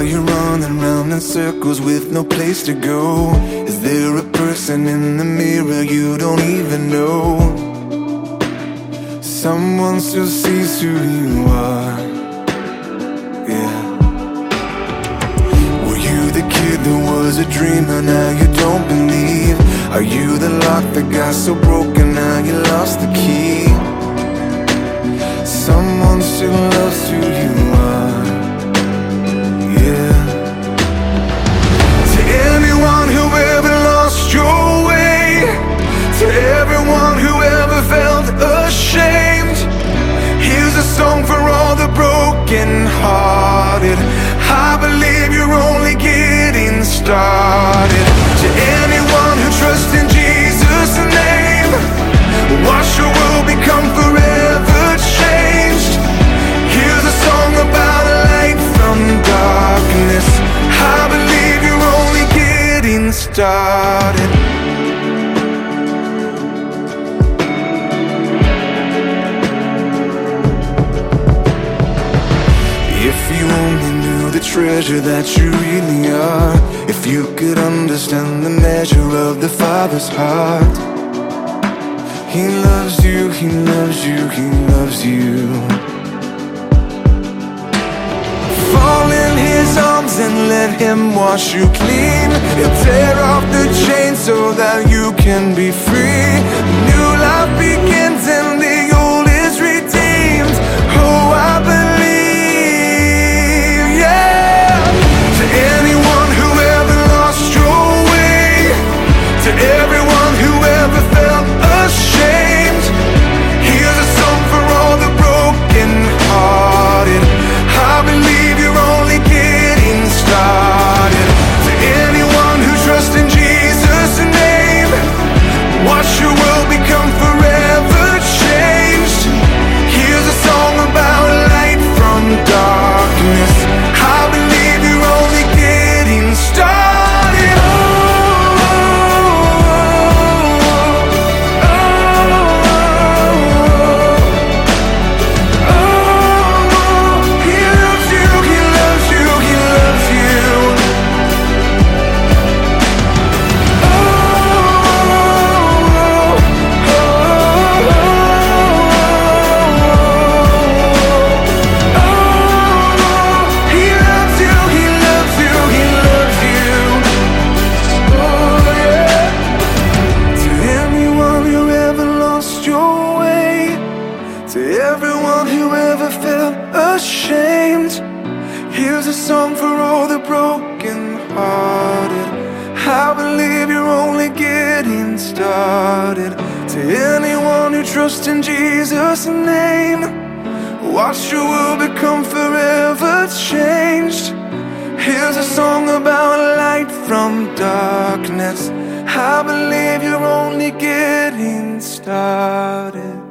Are you running round in circles with no place to go? Is there a person in the mirror you don't even know? Someone still sees who you are, yeah. Were you the kid that was a dreamer, now you don't believe? Are you the lock that got so broken, now you lost the key? Someone still loves who you are, yeah. To anyone who ever lost your way, to everyone who ever felt ashamed, here's a song for all the broken-hearted. I believe you're only getting started. To anyone who trusts in Jesus' name, watch your world become forever changed. Here's a song about a light from darkness. I believe you're only getting started. If you only knew the treasure that you really are, if you could understand the measure of the Father's heart. He loves you, He loves you, He loves you. Fall in His arms and let Him wash you clean. He'll tear off the chains so that you can be free. New life begins and the old is redeemed. Oh, I believe, yeah. To anyone who ever lost your way, to everyone who ever felt ashamed, here's a song for all the broken-hearted. I believe you're only getting started. To anyone who trusts in Jesus' name, watch your world become forever changed. Here's a song about light from darkness. I believe you're only getting started. To everyone who ever felt ashamed, here's a song for all the broken-hearted. I believe you're only getting started. To anyone who trusts in Jesus' name, watch your world become forever changed. Here's a song about light from darkness. I believe you're only getting started.